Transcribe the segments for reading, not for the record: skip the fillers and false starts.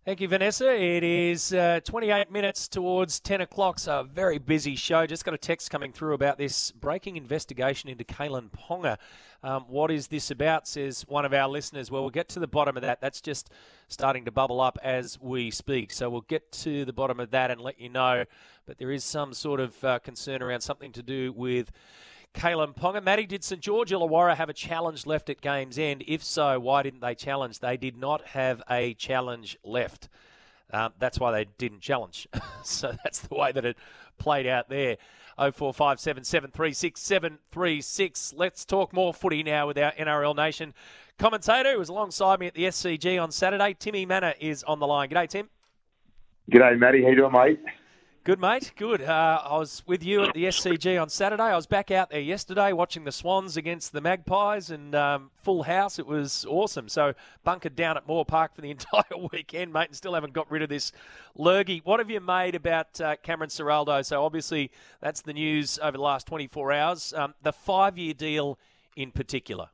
Thank you, Vanessa. It is 28 minutes towards 10 o'clock, so a very busy show. Just got a text coming through about this breaking investigation into Kalyn Ponga. What is this about, says one of our listeners. Well, we'll get to the bottom of that. That's just starting to bubble up as we speak. So we'll get to the bottom of that and let you know. But there is some sort of concern around something to do with Kalyn Ponga. Matty, did St George Illawarra have a challenge left at game's end? If so, why didn't they challenge? They did not have a challenge left. That's why they didn't challenge. So that's the way that it played out there. 0457 736 736. Let's talk more footy now with our NRL Nation commentator who was alongside me at the SCG on Saturday. Timmy Manor is on the line. G'day, Tim. G'day, Matty. How you doing, mate? Good, mate. Good. I was with you at the SCG on Saturday. I was back out there yesterday watching the Swans against the Magpies and full house. It was awesome. So bunkered down at Moore Park for the entire weekend, mate, and still haven't got rid of this lurgy. What have you made about Cameron Ciraldo? So obviously that's the news over the last 24 hours. The 5-year deal in particular.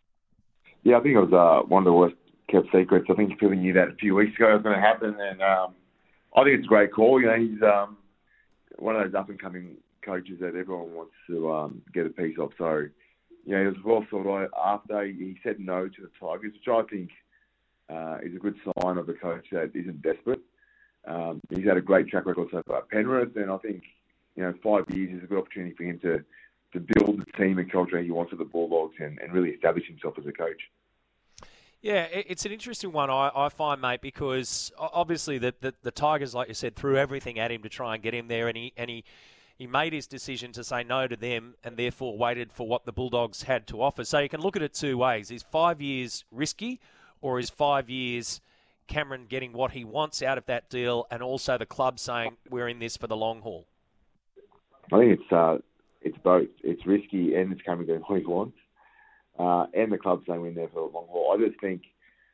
Yeah, I think it was one of the worst kept secrets. I think people knew that a few weeks ago it was going to happen, and I think it's a great call. You know, he's one of those up-and-coming coaches that everyone wants to get a piece of. So, you know, he was well thought out after he said no to the Tigers, which I think is a good sign of a coach that isn't desperate. He's had a great track record so far at Penrith, and I think, you know, 5 years is a good opportunity for him to build the team and culture he wants at the Bulldogs and really establish himself as a coach. Yeah, it's an interesting one, I find, mate, because obviously the Tigers, like you said, threw everything at him to try and get him there, and he made his decision to say no to them and therefore waited for what the Bulldogs had to offer. So you can look at it two ways. Is 5 years risky, or is 5 years Cameron getting what he wants out of that deal and also the club saying we're in this for the long haul? I think it's both. It's risky and it's Cameron getting what he wants. And the club saying we're in there for the long haul. I just think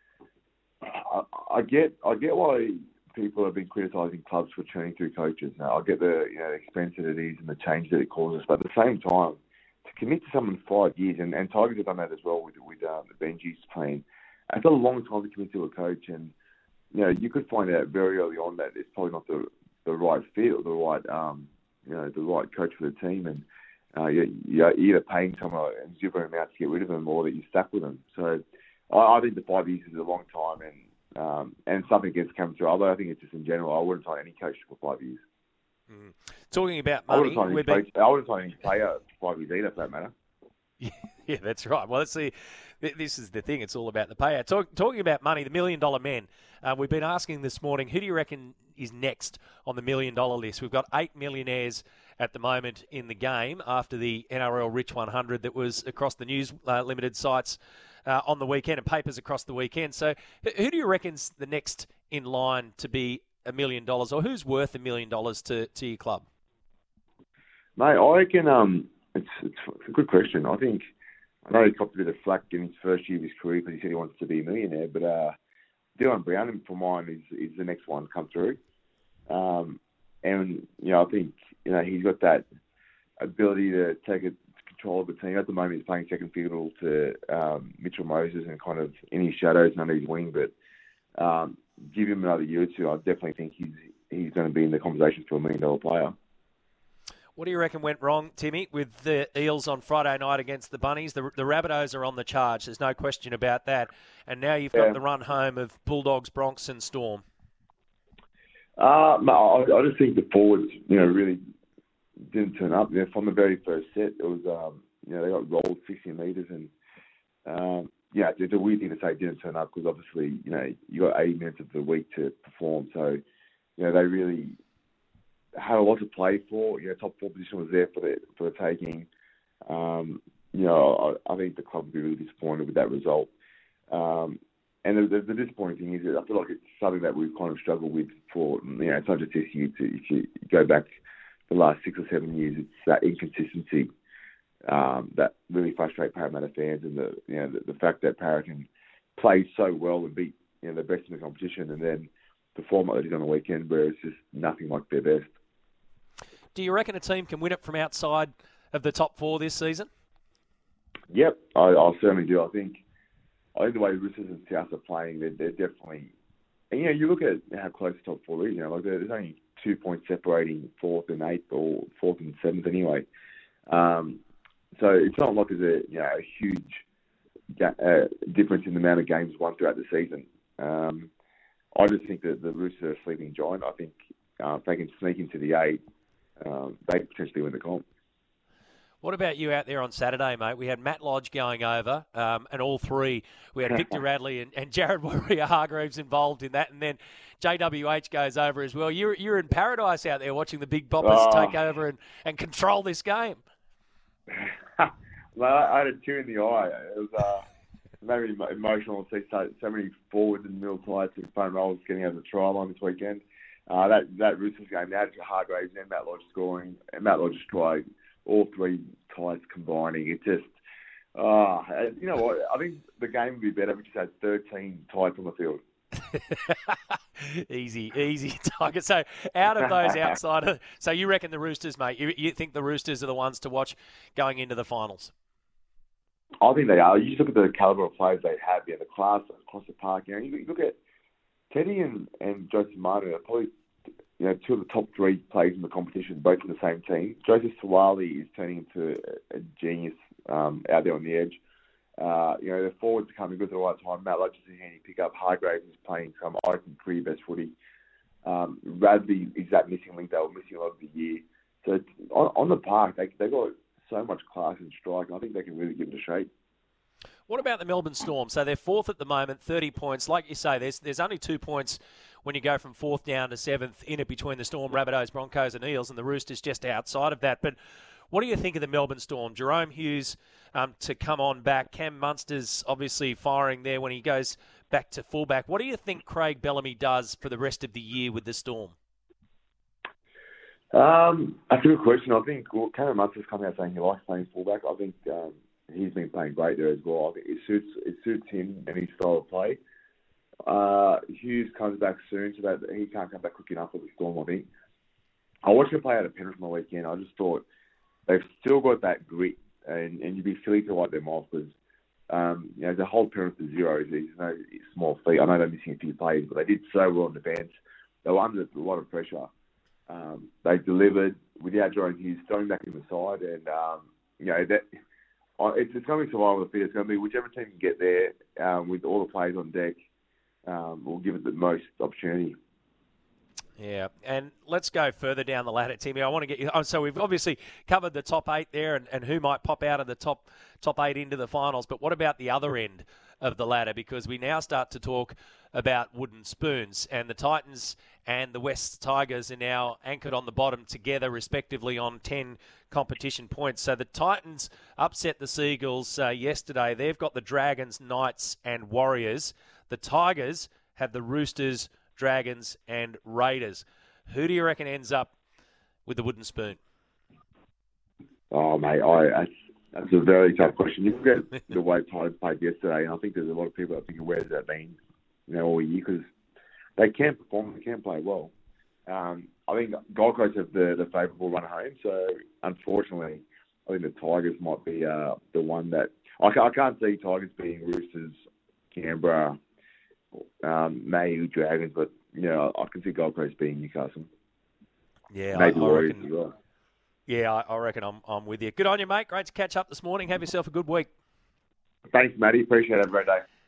I get why people have been criticising clubs for churning through coaches. Now I get the expense that it is and the change that it causes, but at the same time, to commit to someone 5 years, and Tigers have done that as well with the Benji's plan. It's a long time to commit to a coach, and you know you could find out very early on that it's probably not the right fit or the right coach for the team, and you're either paying someone a zero amount to get rid of them or that you're stuck with them. So I think the 5 years is a long time, and something against Cameron Ciraldo. Although I think it's just in general, I wouldn't sign any coach for 5 years. Mm. Talking about money, I wouldn't sign any player for 5 years either, for that matter. Yeah, that's right. Well, let's see. This is the thing. It's all about the payout. Talking about money, the $1 Million Man. We've been asking this morning, who do you reckon is next on the $1 Million list? We've got 8 millionaires at the moment in the game after the NRL Rich 100 that was across the News Limited sites on the weekend and papers across the weekend. So who do you reckon's the next in line to be $1 million, or who's worth $1 million to your club? Mate, I reckon it's a good question. I know he copped a bit of flack in his first year of his career because he said he wants to be a millionaire, but Dylan Brown, for mine, is the next one to come through. And, you know, I think, you know, he's got that ability to take control of the team. At the moment, he's playing second fiddle to Mitchell Moses and kind of in his shadows and under his wing. But give him another year or two, I definitely think he's going to be in the conversation for $1 million player. What do you reckon went wrong, Timmy, with the Eels on Friday night against the Bunnies? The Rabbitohs are on the charge. There's no question about that. And now you've got the run home of Bulldogs, Bronx and Storm. No, I just think the forwards, you know, really didn't turn up. You know, from the very first set, it was, you know, they got rolled 60 metres, and yeah, it's a weird thing to say didn't turn up because obviously, you know, you got 80 minutes of the week to perform, so you know they really had a lot to play for. You know, top four position was there for the taking. You know, I think the club would be really disappointed with that result. And the disappointing thing is that I feel like it's something that we've kind of struggled with for, you know, it's not just this year. If you go back the last 6 or 7 years, it's that inconsistency that really frustrates Parramatta fans, and the fact that Parra can play so well and beat, you know, the best in the competition, and then perform like they did on the weekend where it's just nothing like their best. Do you reckon a team can win it from outside of the top four this season? Yep, I certainly do. I think the way Roosters and South are playing, they're definitely And, you look at how close the top four is. Like there's only 2 points separating fourth and eighth, or fourth and seventh anyway. So it's not like there's a huge difference in the amount of games won throughout the season. I just think that the Roosters are a sleeping giant. I think if they can sneak into the eight, they potentially win the comp. What about you out there on Saturday, mate? We had Matt Lodge going over, and all three. We had Victor Radley and Jared Warrior-Hargreaves involved in that, and then JWH goes over as well. You're in paradise out there watching the big boppers take over and control this game. Well, I had a tear in the eye. It was maybe emotional to see so many forwards and middle types and front rows getting over the try line this weekend. That Roosters game, now Hargreaves and Matt Lodge scoring, and Matt Lodge's try, all three ties combining. It just, you know what? I think the game would be better if we just had 13 ties on the field. Easy, Tiger. So out of those outside, so you reckon the Roosters, mate? You think the Roosters are the ones to watch going into the finals? I think they are. You just look at the calibre of players they have, the class across the park. You look at Teddy and Joseph Martin are probably two of the top three players in the competition, both in the same team. Joseph Suwali is turning into a genius out there on the edge. The forwards are coming good at the right time. Matt Lodge is a handy pick up. Hargreaves is playing some, I think, pretty best footy. Radley is that missing link they were missing a lot of the year. So on the park, they got so much class and strike. I think they can really get into shape. What about the Melbourne Storm? So they're fourth at the moment, 30 points. Like you say, there's only 2 points when you go from fourth down to seventh in it between the Storm, Rabbitohs, Broncos and Eels, and the Roosters just outside of that. But what do you think of the Melbourne Storm? Jerome Hughes to come on back. Cam Munster's obviously firing there when he goes back to fullback. What do you think Craig Bellamy does for the rest of the year with the Storm? That's a good question. I think Cam Munster's come out saying he likes playing fullback. I think he's been playing great there as well. I think it suits him and his style of play. Hughes comes back soon, so that he can't come back quick enough for the Storm, I think. I watched him play out of Penrith on the weekend. I just thought they've still got that grit, and you'd be silly to write them off because the whole Penrith to zero is no small feat. I know they're missing a few players, but they did so well in defence. They were under a lot of pressure. They delivered without Jerome Hughes throwing back in the side, and it's going to be survival of the fit. It's going to be whichever team can get there with all the players on deck will give it the most opportunity. Yeah, and let's go further down the ladder, Timmy. I want to get you. So we've obviously covered the top 8 there and who might pop out of the top 8 into the finals. But what about the other end of the ladder? Because we now start to talk about wooden spoons, and the Titans and the West Tigers are now anchored on the bottom together, respectively, on 10 competition points. So the Titans upset the Seagulls yesterday. They've got the Dragons, Knights, and Warriors. The Tigers have the Roosters, Dragons and Raiders. Who do you reckon ends up with the wooden spoon? Oh, mate, that's a very tough question. You look at the way Titans played yesterday, and I think there's a lot of people that think, where's that been all year? Because they can perform, they can play well. I think Gold Coast have the favourable run home, so unfortunately, I think the Tigers might be the one that... I can't see Tigers being Roosters, Canberra, maybe Dragons, but I can see Gold Coast being Newcastle. Yeah, maybe I Warriors reckon, as well. Yeah, I reckon I'm with you. Good on you, mate. Great to catch up this morning. Have yourself a good week. Thanks, Matty. Appreciate it. Have a great day.